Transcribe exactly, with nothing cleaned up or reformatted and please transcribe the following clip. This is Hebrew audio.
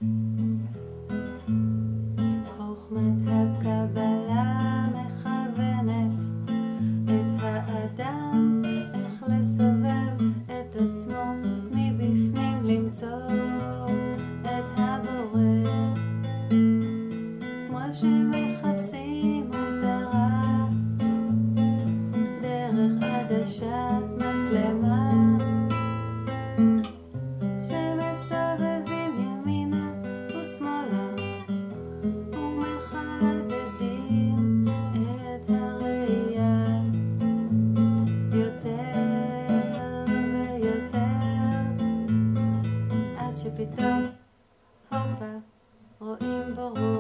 חוכמת הקבלה מכוונת את האדם איך לסובב את עצמו מבפנים, למצוא את הבורא, כמו שמחפשים מטרה דרך עדשת מצלמה, שמסובבים ימינה ושמאלה ומחדדים את הראייה יותר ויותר, עד שפתאום הופה רואים ברור